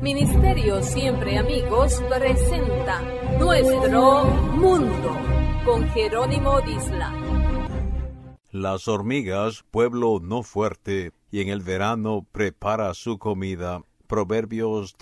Ministerio Siempre Amigos presenta Nuestro Mundo con Jerónimo Disla. Las hormigas, pueblo no fuerte, y en el verano prepara su comida. Proverbios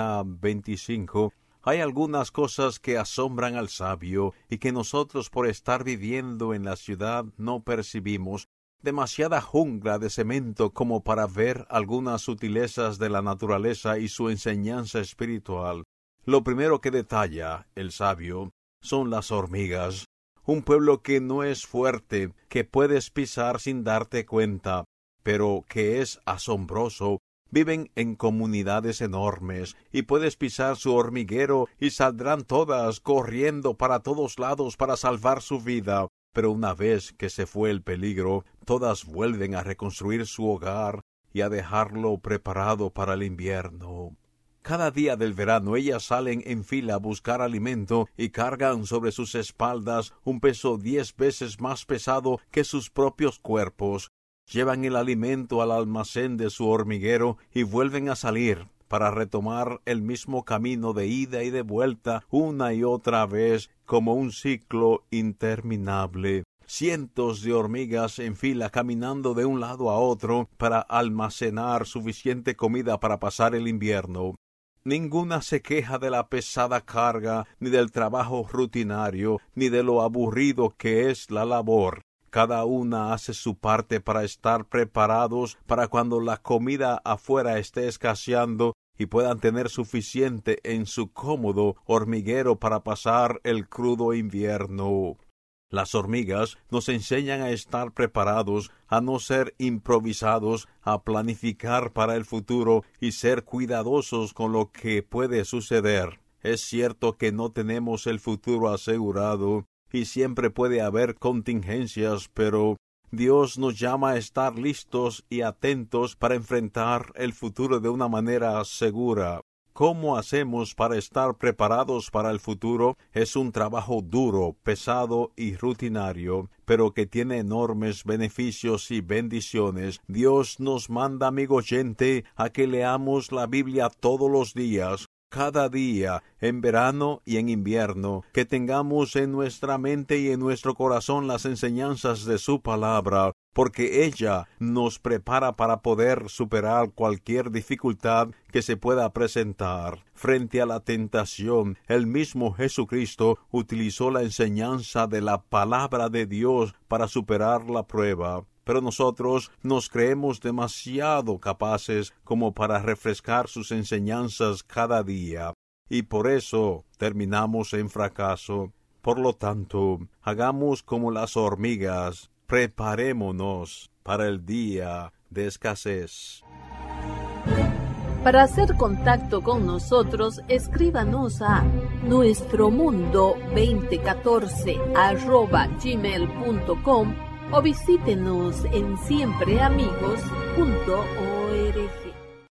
30:25. Hay algunas cosas que asombran al sabio y que nosotros por estar viviendo en la ciudad no percibimos. Demasiada jungla de cemento como para ver algunas sutilezas de la naturaleza y su enseñanza espiritual. Lo primero que detalla el sabio son las hormigas. Un pueblo que no es fuerte, que puedes pisar sin darte cuenta, pero que es asombroso. Viven en comunidades enormes, y puedes pisar su hormiguero y saldrán todas corriendo para todos lados para salvar su vida. Pero una vez que se fue el peligro, todas vuelven a reconstruir su hogar y a dejarlo preparado para el invierno. Cada día del verano ellas salen en fila a buscar alimento y cargan sobre sus espaldas un peso 10 veces más pesado que sus propios cuerpos. Llevan el alimento al almacén de su hormiguero y vuelven a salir para retomar el mismo camino de ida y de vuelta una y otra vez como un ciclo interminable. Cientos de hormigas en fila caminando de un lado a otro para almacenar suficiente comida para pasar el invierno. Ninguna se queja de la pesada carga, ni del trabajo rutinario, ni de lo aburrido que es la labor. Cada una hace su parte para estar preparados para cuando la comida afuera esté escaseando y puedan tener suficiente en su cómodo hormiguero para pasar el crudo invierno. Las hormigas nos enseñan a estar preparados, a no ser improvisados, a planificar para el futuro y ser cuidadosos con lo que puede suceder. Es cierto que no tenemos el futuro asegurado, y siempre puede haber contingencias, pero Dios nos llama a estar listos y atentos para enfrentar el futuro de una manera segura. ¿Cómo hacemos para estar preparados para el futuro? Es un trabajo duro, pesado y rutinario, pero que tiene enormes beneficios y bendiciones. Dios nos manda, amigo oyente, a que leamos la Biblia todos los días. Cada día, en verano y en invierno, que tengamos en nuestra mente y en nuestro corazón las enseñanzas de su palabra, porque ella nos prepara para poder superar cualquier dificultad que se pueda presentar. Frente a la tentación, el mismo Jesucristo utilizó la enseñanza de la palabra de Dios para superar la prueba. Pero nosotros nos creemos demasiado capaces como para refrescar sus enseñanzas cada día, y por eso terminamos en fracaso. Por lo tanto, hagamos como las hormigas, preparémonos para el día de escasez. Para hacer contacto con nosotros, escríbanos a nuestromundo2014@gmail.com o visítenos en siempreamigos.org.